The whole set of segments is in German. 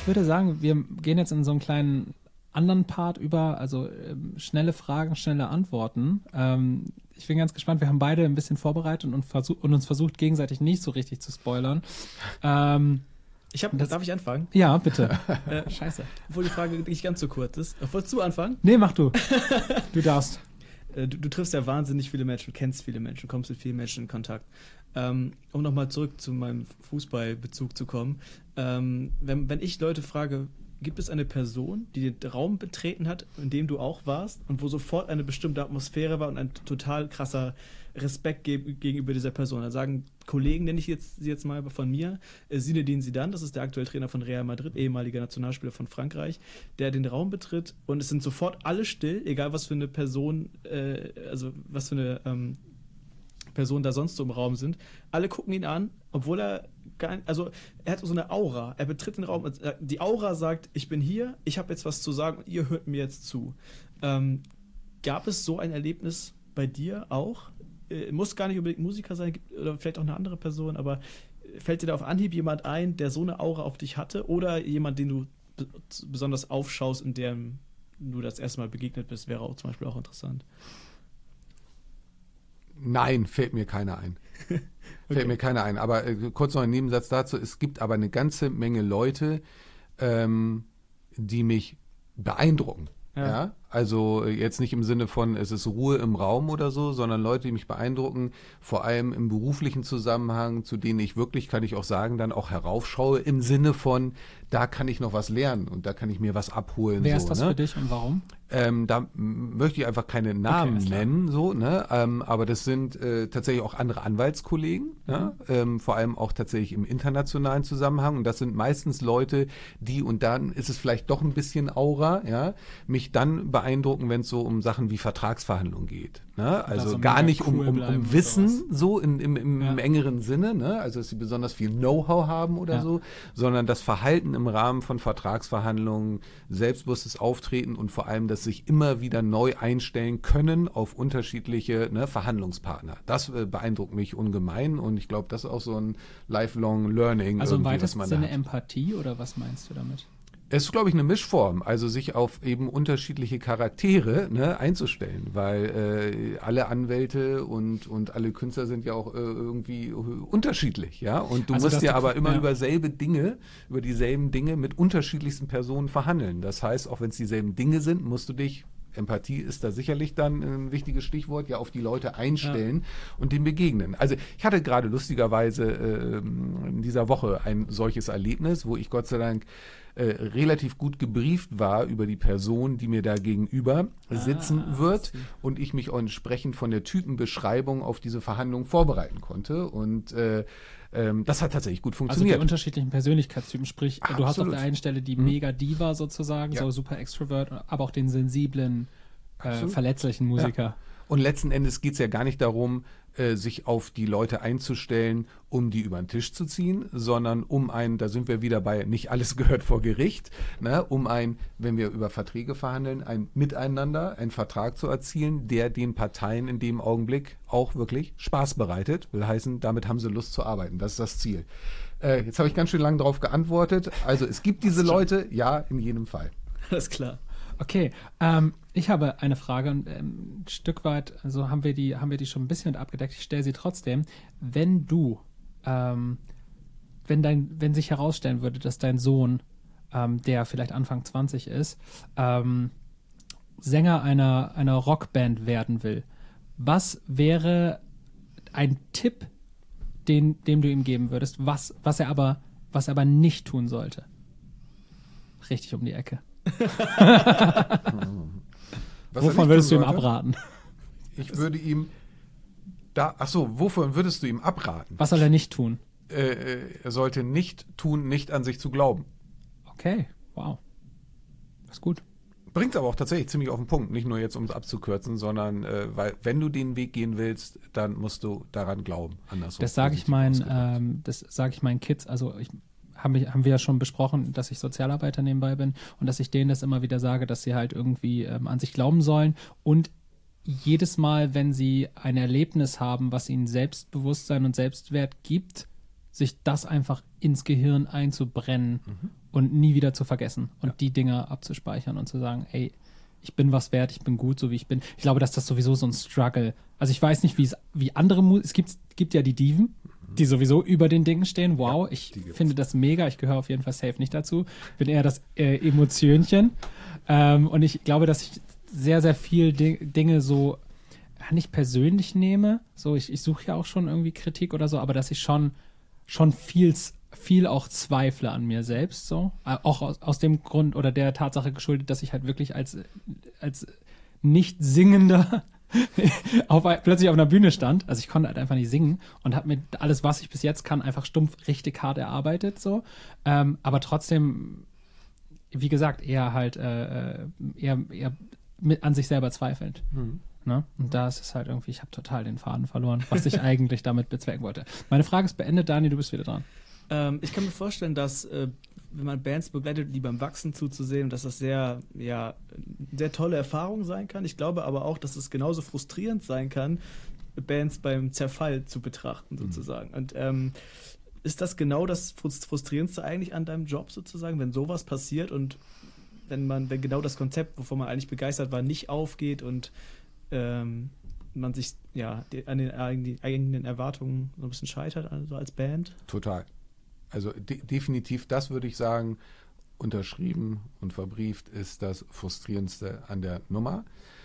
würde sagen, wir gehen jetzt in so einen kleinen anderen Part über, also schnelle Fragen, schnelle Antworten. Ich bin ganz gespannt, wir haben beide ein bisschen vorbereitet und uns versucht, gegenseitig nicht so richtig zu spoilern. Darf ich anfangen? Ja, bitte. Scheiße. Obwohl die Frage nicht ganz so kurz ist. Wolltest du anfangen? Nee, mach du. Du darfst. Du triffst ja wahnsinnig viele Menschen, kennst viele Menschen, kommst mit vielen Menschen in Kontakt. Um nochmal zurück zu meinem Fußballbezug zu kommen. Wenn ich Leute frage, gibt es eine Person, die den Raum betreten hat, in dem du auch warst und wo sofort eine bestimmte Atmosphäre war und ein total krasser Respekt gegenüber dieser Person? Da sagen Kollegen, nenne ich sie jetzt mal von mir, Zinedine Zidane, das ist der aktuelle Trainer von Real Madrid, ehemaliger Nationalspieler von Frankreich, der den Raum betritt und es sind sofort alle still, egal was für eine Person, was für eine Personen da sonst so im Raum sind. Alle gucken ihn an, obwohl er hat so eine Aura. Er betritt den Raum, die Aura sagt, ich bin hier, ich habe jetzt was zu sagen und ihr hört mir jetzt zu. Gab es so ein Erlebnis bei dir auch? Muss gar nicht unbedingt Musiker sein, oder vielleicht auch eine andere Person, aber fällt dir da auf Anhieb jemand ein, der so eine Aura auf dich hatte oder jemand, den du besonders aufschaust, in dem du das erste Mal begegnet bist, wäre auch zum Beispiel auch interessant. Nein, fällt mir keiner ein. Fällt mir keiner ein. Aber kurz noch ein Nebensatz dazu. Es gibt aber eine ganze Menge Leute, die mich beeindrucken. Ja? Also jetzt nicht im Sinne von, es ist Ruhe im Raum oder so, sondern Leute, die mich beeindrucken, vor allem im beruflichen Zusammenhang, zu denen ich wirklich, kann ich auch sagen, dann auch heraufschaue, im Sinne von, da kann ich noch was lernen und da kann ich mir was abholen. Wer ist das für dich und warum? Da möchte ich einfach keine Namen nennen, so, ne? Aber das sind tatsächlich auch andere Anwaltskollegen, ja? Vor allem auch tatsächlich im internationalen Zusammenhang. Und das sind meistens Leute, die, und dann ist es vielleicht doch ein bisschen Aura, ja, mich dann beeindrucken, wenn es so um Sachen wie Vertragsverhandlungen geht. Ne? Also gar nicht um Wissen so im engeren Sinne, ne? Also dass sie besonders viel Know-how haben oder so, sondern das Verhalten im Rahmen von Vertragsverhandlungen, selbstbewusstes Auftreten und vor allem das sich immer wieder neu einstellen können auf unterschiedliche Verhandlungspartner. Das beeindruckt mich ungemein und ich glaube, das ist auch so ein lifelong learning. Also im weitesten Sinne Empathie oder was meinst du damit? Es ist, glaube ich, eine Mischform, also sich auf eben unterschiedliche Charaktere einzustellen, weil alle Anwälte und alle Künstler sind ja auch irgendwie unterschiedlich, ja. Und du musst ja aber immer über dieselben Dinge mit unterschiedlichsten Personen verhandeln. Das heißt, auch wenn es dieselben Dinge sind, musst du dich, Empathie ist da sicherlich dann ein wichtiges Stichwort, ja, auf die Leute einstellen und denen begegnen. Also ich hatte gerade lustigerweise in dieser Woche ein solches Erlebnis, wo ich Gott sei Dank relativ gut gebrieft war über die Person, die mir da gegenüber sitzen wird und ich mich auch entsprechend von der Typenbeschreibung auf diese Verhandlung vorbereiten konnte und das hat tatsächlich gut funktioniert. Also die unterschiedlichen Persönlichkeitstypen, sprich, du hast auf der einen Stelle die Mega-Diva sozusagen, so super Extrovert, aber auch den sensiblen, verletzlichen Musiker. Ja. Und letzten Endes geht es ja gar nicht darum, sich auf die Leute einzustellen, um die über den Tisch zu ziehen, sondern da sind wir wieder bei, nicht alles gehört vor Gericht, ne, wenn wir über Verträge verhandeln, ein Miteinander, einen Vertrag zu erzielen, der den Parteien in dem Augenblick auch wirklich Spaß bereitet. Will heißen, damit haben sie Lust zu arbeiten. Das ist das Ziel. Jetzt habe ich ganz schön lange darauf geantwortet. Also es gibt diese Leute, ja, in jedem Fall. Alles klar. Okay, ich habe eine Frage und ein Stück weit, also haben wir die schon ein bisschen mit abgedeckt. Ich stelle sie trotzdem. Wenn sich herausstellen würde, dass dein Sohn, der vielleicht Anfang 20 ist, Sänger einer Rockband werden will, was wäre ein Tipp, dem du ihm geben würdest, was er aber nicht tun sollte? Richtig um die Ecke. Wovon würdest du ihm abraten? Ich würde ihm wovon würdest du ihm abraten? Was soll er nicht tun? Er sollte nicht tun, nicht an sich zu glauben. Okay, wow. Das ist gut. Bringt es aber auch tatsächlich ziemlich auf den Punkt. Nicht nur jetzt, um es abzukürzen, sondern weil wenn du den Weg gehen willst, dann musst du daran glauben. Das sage ich meinen Kids, also haben wir ja schon besprochen, dass ich Sozialarbeiter nebenbei bin und dass ich denen das immer wieder sage, dass sie halt irgendwie an sich glauben sollen und jedes Mal, wenn sie ein Erlebnis haben, was ihnen Selbstbewusstsein und Selbstwert gibt, sich das einfach ins Gehirn einzubrennen und nie wieder zu vergessen und die Dinge abzuspeichern und zu sagen, ey, ich bin was wert, ich bin gut, so wie ich bin. Ich glaube, dass das sowieso so ein Struggle. Also ich weiß nicht, wie andere es gibt ja die Diven, die sowieso über den Dingen stehen. Wow, ich finde das mega. Ich gehöre auf jeden Fall safe nicht dazu. Bin eher das Emotionchen. Und ich glaube, dass ich sehr, sehr viel Dinge so nicht persönlich nehme. So, ich suche ja auch schon irgendwie Kritik oder so, aber dass ich schon viel auch zweifle an mir selbst, so. Auch aus dem Grund oder der Tatsache geschuldet, dass ich halt wirklich als nicht Singender plötzlich auf einer Bühne stand. Also ich konnte halt einfach nicht singen und habe mir alles, was ich bis jetzt kann, einfach stumpf richtig hart erarbeitet, so. Aber trotzdem, wie gesagt, eher halt eher mit an sich selber zweifelnd. Ne? Und da ist es halt irgendwie, ich habe total den Faden verloren, was ich eigentlich damit bezwecken wollte. Meine Frage ist beendet, Dani, du bist wieder dran. Ich kann mir vorstellen, dass, wenn man Bands begleitet, die beim Wachsen zuzusehen, dass das sehr tolle Erfahrung sein kann. Ich glaube aber auch, dass es genauso frustrierend sein kann, Bands beim Zerfall zu betrachten, sozusagen. Und ist das genau das Frustrierendste eigentlich an deinem Job, sozusagen, wenn sowas passiert und wenn genau das Konzept, wovon man eigentlich begeistert war, nicht aufgeht und man sich an den eigenen Erwartungen so ein bisschen scheitert, also als Band? Total. Also definitiv, das würde ich sagen, unterschrieben und verbrieft ist das Frustrierendste an der Nummer.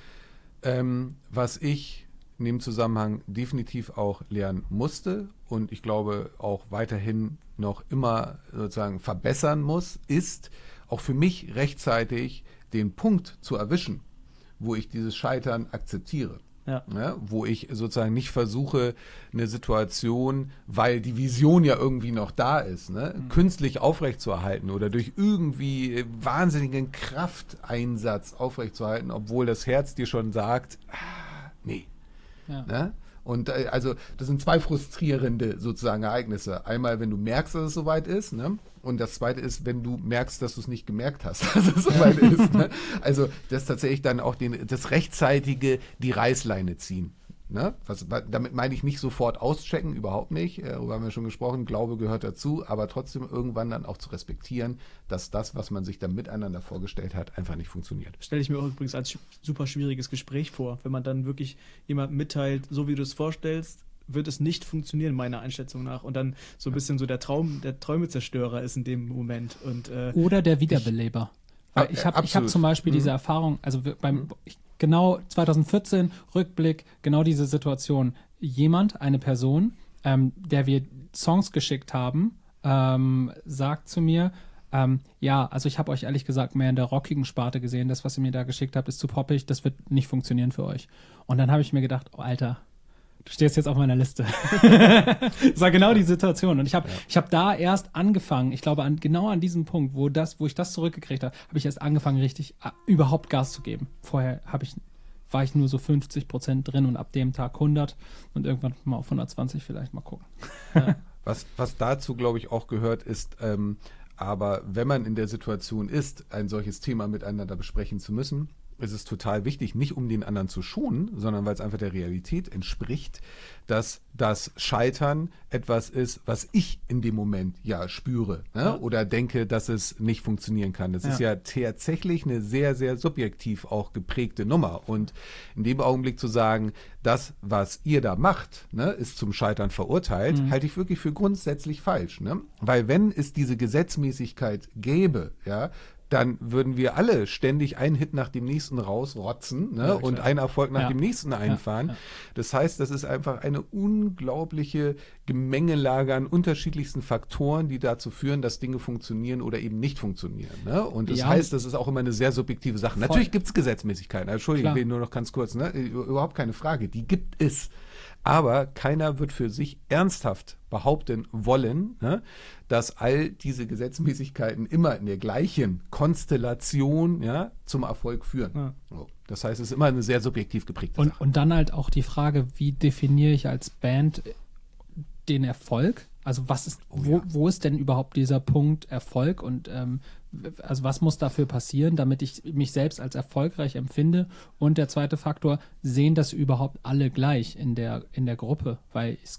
Was ich in dem Zusammenhang definitiv auch lernen musste und ich glaube auch weiterhin noch immer sozusagen verbessern muss, ist auch für mich rechtzeitig den Punkt zu erwischen, wo ich dieses Scheitern akzeptiere. Ja, wo ich sozusagen nicht versuche, eine Situation, weil die Vision ja irgendwie noch da ist, künstlich aufrechtzuerhalten oder durch irgendwie wahnsinnigen Krafteinsatz aufrechtzuerhalten, obwohl das Herz dir schon sagt, nee. Ja. Und also das sind zwei frustrierende sozusagen Ereignisse. Einmal, wenn du merkst, dass es soweit ist, und das zweite ist, wenn du merkst, dass du es nicht gemerkt hast, dass es soweit ist. Also das tatsächlich dann auch das rechtzeitige die Reißleine ziehen. Damit meine ich nicht sofort auschecken, überhaupt nicht. Darüber haben wir schon gesprochen, Glaube gehört dazu, aber trotzdem irgendwann dann auch zu respektieren, dass das, was man sich dann miteinander vorgestellt hat, einfach nicht funktioniert. Stelle ich mir auch übrigens als super schwieriges Gespräch vor, wenn man dann wirklich jemandem mitteilt, so wie du es vorstellst, wird es nicht funktionieren, meiner Einschätzung nach. Und dann so ein bisschen so der Träumezerstörer ist in dem Moment. Oder der Wiederbeleber. Ich hab zum Beispiel diese Erfahrung, also genau 2014, Rückblick, genau diese Situation. Eine Person, der wir Songs geschickt haben, sagt zu mir, also ich habe euch ehrlich gesagt mehr in der rockigen Sparte gesehen. Das, was ihr mir da geschickt habt, ist zu poppig, das wird nicht funktionieren für euch. Und dann habe ich mir gedacht, oh Alter, du stehst jetzt auf meiner Liste. Das war genau die Situation. Und ich hab da erst angefangen, ich glaube genau an diesem Punkt, wo ich das zurückgekriegt habe, habe ich erst angefangen, richtig überhaupt Gas zu geben. Vorher war ich nur so 50% drin und ab dem Tag 100 und irgendwann mal auf 120 vielleicht mal gucken. Ja. Was dazu, glaube ich, auch gehört, ist, aber wenn man in der Situation ist, ein solches Thema miteinander besprechen zu müssen, ist es total wichtig, nicht um den anderen zu schonen, sondern weil es einfach der Realität entspricht, dass das Scheitern etwas ist, was ich in dem Moment spüre, oder denke, dass es nicht funktionieren kann. Das ist ja tatsächlich eine sehr, sehr subjektiv auch geprägte Nummer. Und in dem Augenblick zu sagen, das, was ihr da macht, ist zum Scheitern verurteilt, halte ich wirklich für grundsätzlich falsch. Weil wenn es diese Gesetzmäßigkeit gäbe, dann würden wir alle ständig einen Hit nach dem nächsten rausrotzen und einen Erfolg nach dem nächsten einfahren. Ja. Das heißt, das ist einfach eine unglaubliche Gemengelage an unterschiedlichsten Faktoren, die dazu führen, dass Dinge funktionieren oder eben nicht funktionieren. Und das heißt, das ist auch immer eine sehr subjektive Sache. Voll. Natürlich gibt es Gesetzmäßigkeiten. Entschuldigung, ich will nur noch ganz kurz. Überhaupt keine Frage. Die gibt es. Aber keiner wird für sich ernsthaft behaupten wollen, dass all diese Gesetzmäßigkeiten immer in der gleichen Konstellation zum Erfolg führen. Ja. So. Das heißt, es ist immer eine sehr subjektiv geprägte Sache. Und dann halt auch die Frage, wie definiere ich als Band den Erfolg? Also wo ist denn überhaupt dieser Punkt Erfolg und also was muss dafür passieren, damit ich mich selbst als erfolgreich empfinde? Und der zweite Faktor, sehen das überhaupt alle gleich in der Gruppe? Weil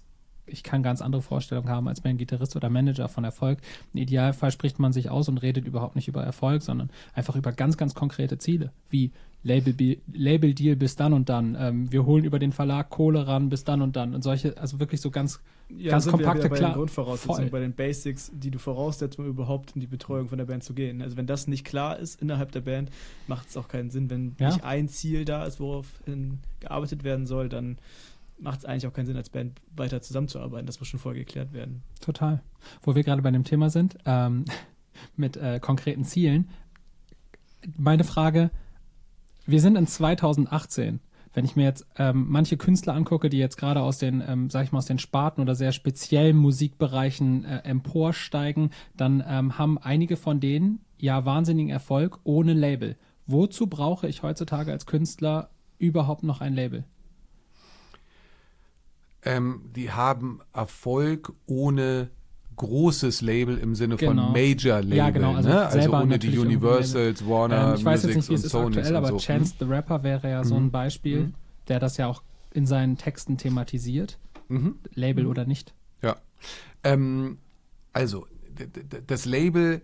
ich kann ganz andere Vorstellungen haben als mein Gitarrist oder Manager von Erfolg. Im Idealfall spricht man sich aus und redet überhaupt nicht über Erfolg, sondern einfach über ganz, ganz konkrete Ziele, wie Label-Deal bis dann und dann. Wir holen über den Verlag Kohle ran bis dann und dann. Und solche, also wirklich so ganz kompakte, bei klar. den Grundvoraussetzungen, bei den Basics, die du voraussetzt, um überhaupt in die Betreuung von der Band zu gehen. Also wenn das nicht klar ist innerhalb der Band, macht es auch keinen Sinn. Wenn nicht ein Ziel da ist, worauf gearbeitet werden soll, dann macht es eigentlich auch keinen Sinn, als Band weiter zusammenzuarbeiten. Das muss schon vorher geklärt werden. Total. Wo wir gerade bei dem Thema sind, mit konkreten Zielen. Meine Frage, wir sind in 2018. Wenn ich mir jetzt manche Künstler angucke, die jetzt gerade aus den, sag ich mal, aus den Sparten oder sehr speziellen Musikbereichen emporsteigen, dann haben einige von denen ja wahnsinnigen Erfolg ohne Label. Wozu brauche ich heutzutage als Künstler überhaupt noch ein Label? Die haben Erfolg ohne großes Label im Sinne von Major-Label. Ja, genau. Also ohne die Universals, Warner, ich weiß jetzt nicht, wie es ist Sony aktuell, aber so. Chance the Rapper wäre ja so ein Beispiel, der das ja auch in seinen Texten thematisiert. Label oder nicht. Ja. Also, das Label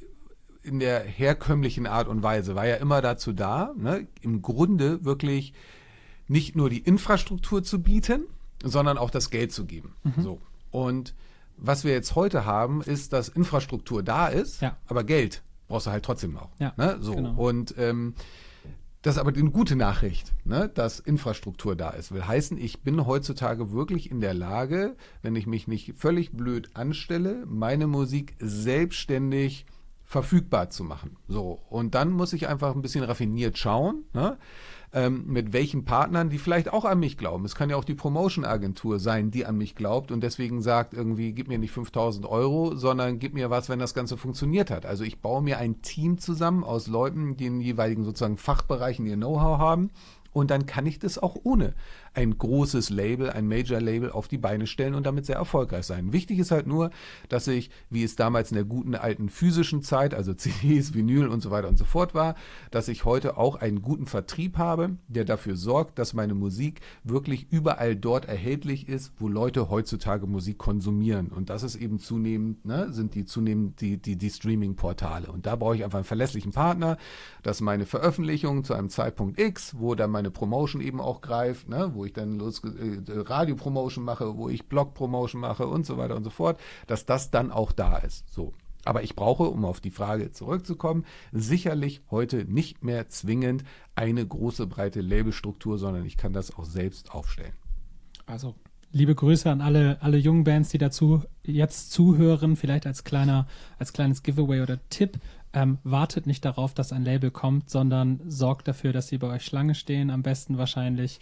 in der herkömmlichen Art und Weise war ja immer dazu da, ne, im Grunde wirklich nicht nur die Infrastruktur zu bieten, sondern auch das Geld zu geben. So. Und was wir jetzt heute haben, ist, dass Infrastruktur da ist, aber Geld brauchst du halt trotzdem noch. Ja, ne? So. Genau. Und das ist aber eine gute Nachricht, ne, dass Infrastruktur da ist. Will heißen, ich bin heutzutage wirklich in der Lage, wenn ich mich nicht völlig blöd anstelle, meine Musik selbstständig verfügbar zu machen. So. Und dann muss ich einfach ein bisschen raffiniert schauen, ne? Mit welchen Partnern, die vielleicht auch an mich glauben. Es kann ja auch die Promotion-Agentur sein, die an mich glaubt und deswegen sagt irgendwie, gib mir nicht 5.000 Euro, sondern gib mir was, wenn das Ganze funktioniert hat. Also ich baue mir ein Team zusammen aus Leuten, die in jeweiligen sozusagen Fachbereichen ihr Know-how haben und dann kann ich das auch ohne ein großes Label, ein Major-Label auf die Beine stellen und damit sehr erfolgreich sein. Wichtig ist halt nur, dass ich, wie es damals in der guten alten physischen Zeit, also CDs, Vinyl und so weiter und so fort war, dass ich heute auch einen guten Vertrieb habe, der dafür sorgt, dass meine Musik wirklich überall dort erhältlich ist, wo Leute heutzutage Musik konsumieren. Und das ist eben zunehmend, ne, sind die zunehmend die Streaming-Portale. Und da brauche ich einfach einen verlässlichen Partner, dass meine Veröffentlichung zu einem Zeitpunkt X, wo dann meine Promotion eben auch greift, ne, wo ich dann Radio-Promotion mache, wo ich Blog-Promotion mache und so weiter und so fort, dass das dann auch da ist. So. Aber ich brauche, um auf die Frage zurückzukommen, sicherlich heute nicht mehr zwingend eine große, breite Labelstruktur, sondern ich kann das auch selbst aufstellen. Also liebe Grüße an alle jungen Bands, die dazu jetzt zuhören, vielleicht als kleines Giveaway oder Tipp. Wartet nicht darauf, dass ein Label kommt, sondern sorgt dafür, dass sie bei euch Schlange stehen, am besten wahrscheinlich.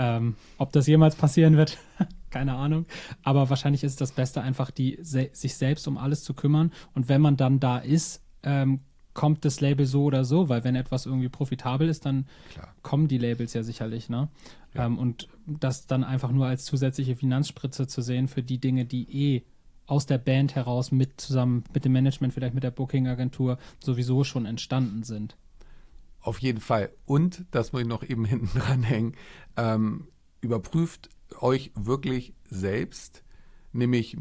Ob das jemals passieren wird, keine Ahnung. Aber wahrscheinlich ist es das Beste, einfach sich selbst um alles zu kümmern. Und wenn man dann da ist, kommt das Label so oder so, weil wenn etwas irgendwie profitabel ist, dann kommen die Labels ja sicherlich, ne? Ja. Und das dann einfach nur als zusätzliche Finanzspritze zu sehen für die Dinge, die aus der Band heraus zusammen mit dem Management, vielleicht mit der Booking-Agentur sowieso schon entstanden sind. Auf jeden Fall. Und, das muss ich noch eben hinten dran hängen, überprüft euch wirklich selbst, nämlich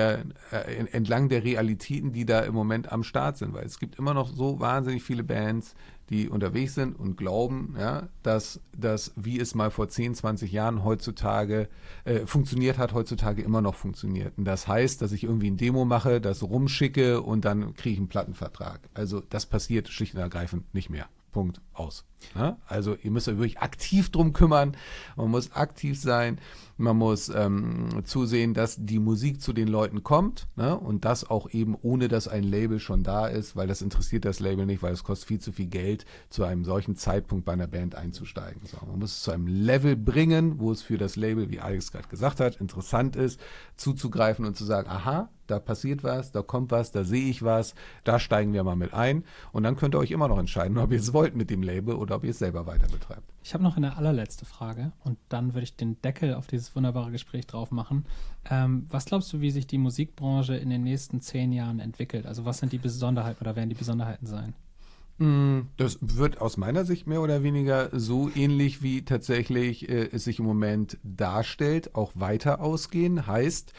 entlang der Realitäten, die da im Moment am Start sind, weil es gibt immer noch so wahnsinnig viele Bands, die unterwegs sind und glauben, ja, dass das, wie es mal vor 10, 20 Jahren heutzutage funktioniert hat, heutzutage immer noch funktioniert. Und das heißt, dass ich irgendwie ein Demo mache, das rumschicke und dann kriege ich einen Plattenvertrag. Also das passiert schlicht und ergreifend nicht mehr. Punkt. Aus. Ja? Also ihr müsst euch wirklich aktiv drum kümmern. Man muss aktiv sein. Man muss zusehen, dass die Musik zu den Leuten kommt, ne? Und das auch eben ohne, dass ein Label schon da ist, weil das interessiert das Label nicht, weil es kostet viel zu viel Geld, zu einem solchen Zeitpunkt bei einer Band einzusteigen. So, man muss es zu einem Level bringen, wo es für das Label, wie Alex gerade gesagt hat, interessant ist, zuzugreifen und zu sagen, aha, da passiert was, da kommt was, da sehe ich was, da steigen wir mal mit ein. Und dann könnt ihr euch immer noch entscheiden, ob ihr es wollt mit dem Label oder ob ihr es selber weiter betreibt. Ich habe noch eine allerletzte Frage und dann würde ich den Deckel auf dieses wunderbare Gespräch drauf machen. Was glaubst du, wie sich die Musikbranche in den nächsten 10 Jahren entwickelt? Also was sind die Besonderheiten oder werden die Besonderheiten sein? Das wird aus meiner Sicht mehr oder weniger so ähnlich wie tatsächlich es sich im Moment darstellt, auch weiter ausgehen. Heißt,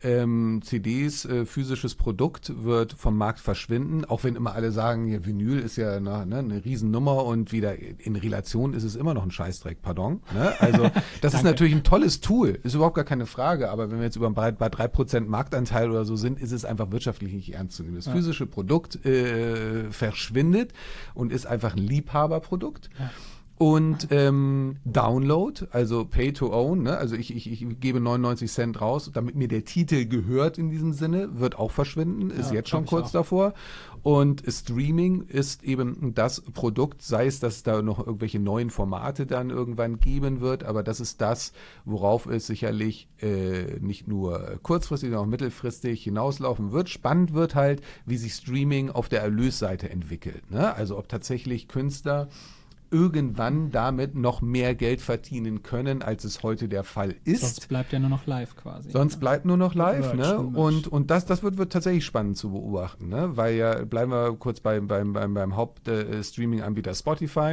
CDs, physisches Produkt wird vom Markt verschwinden, auch wenn immer alle sagen, ja, Vinyl ist ja eine Riesennummer und wieder in Relation ist es immer noch ein Scheißdreck, pardon. Ne? Also das ist natürlich ein tolles Tool, ist überhaupt gar keine Frage, aber wenn wir jetzt bei 3% Marktanteil oder so sind, ist es einfach wirtschaftlich nicht ernst zu nehmen. Das physische Produkt verschwindet und ist einfach ein Liebhaberprodukt. Ja. Und Download, also Pay to Own, ne? Also ich gebe 99 Cent raus, damit mir der Titel gehört in diesem Sinne, wird auch verschwinden, ist jetzt schon kurz davor. Und Streaming ist eben das Produkt, sei es, dass es da noch irgendwelche neuen Formate dann irgendwann geben wird, aber das ist das, worauf es sicherlich nicht nur kurzfristig, sondern auch mittelfristig hinauslaufen wird. Spannend wird halt, wie sich Streaming auf der Erlösseite entwickelt, ne? Also ob tatsächlich Künstler irgendwann damit noch mehr Geld verdienen können, als es heute der Fall ist. Sonst bleibt ja nur noch live quasi. Sonst bleibt nur noch live, ne? Und das wird tatsächlich spannend zu beobachten, ne? Weil ja, bleiben wir kurz beim Haupt-Streaming-Anbieter Spotify,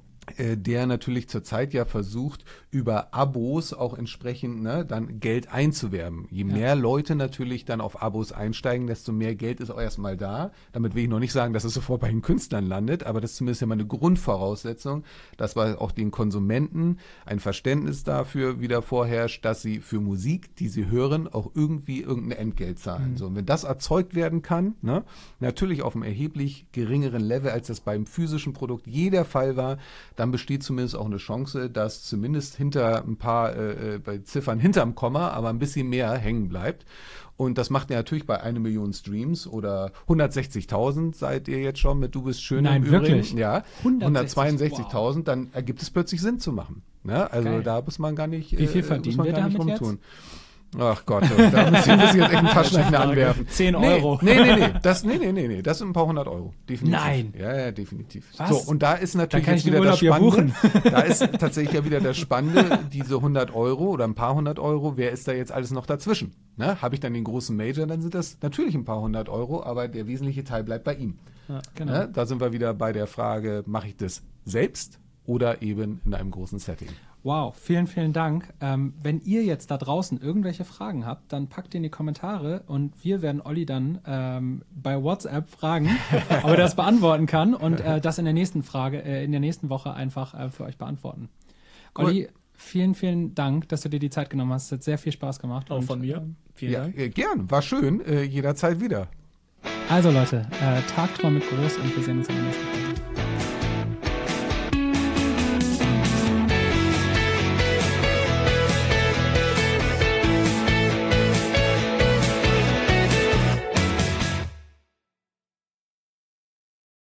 der natürlich zurzeit ja versucht, über Abos auch entsprechend dann Geld einzuwerben. Je mehr Leute natürlich dann auf Abos einsteigen, desto mehr Geld ist auch erstmal da. Damit will ich noch nicht sagen, dass es sofort bei den Künstlern landet, aber das ist zumindest ja mal eine Grundvoraussetzung, dass bei auch den Konsumenten ein Verständnis dafür wieder vorherrscht, dass sie für Musik, die sie hören, auch irgendwie irgendein Entgelt zahlen. So, und wenn das erzeugt werden kann, ne, natürlich auf einem erheblich geringeren Level, als das beim physischen Produkt je der Fall war, dann besteht zumindest auch eine Chance, dass zumindest hinter ein paar bei Ziffern hinterm Komma, aber ein bisschen mehr hängen bleibt. Und das macht ihr natürlich bei 1 Million Streams oder 160.000 seid ihr jetzt schon mit Du bist schön im Übrigen. Wirklich? Ja, 162.000, dann ergibt es plötzlich Sinn zu machen. Ne? Also geil. Da muss man gar nicht Wie viel verdienen wir damit rumtun. Jetzt? Ach Gott, da muss ich jetzt echt einen Taschenrechner anwerfen. 10 Euro. Nee. Das sind ein paar 100 Euro. Definitiv. Nein. Ja, definitiv. Was? So, und da ist natürlich jetzt wieder das Spannende. Da ist tatsächlich ja wieder das Spannende, diese 100 Euro oder ein paar 100 Euro, wer ist da jetzt alles noch dazwischen? Ne? Habe ich dann den großen Major, dann sind das natürlich ein paar 100 Euro, aber der wesentliche Teil bleibt bei ihm. Ja, genau. Ne? Da sind wir wieder bei der Frage, mache ich das selbst oder eben in einem großen Setting? Wow, vielen, vielen Dank. Wenn ihr jetzt da draußen irgendwelche Fragen habt, dann packt die in die Kommentare und wir werden Olli dann bei WhatsApp fragen, ob er das beantworten kann und das in der nächsten Woche einfach für euch beantworten. Cool. Olli, vielen, vielen Dank, dass du dir die Zeit genommen hast. Es hat sehr viel Spaß gemacht. Auch von mir. Vielen Dank. Gern, war schön. Jederzeit wieder. Also Leute, Tagträume mit groß und wir sehen uns in der nächsten Folge.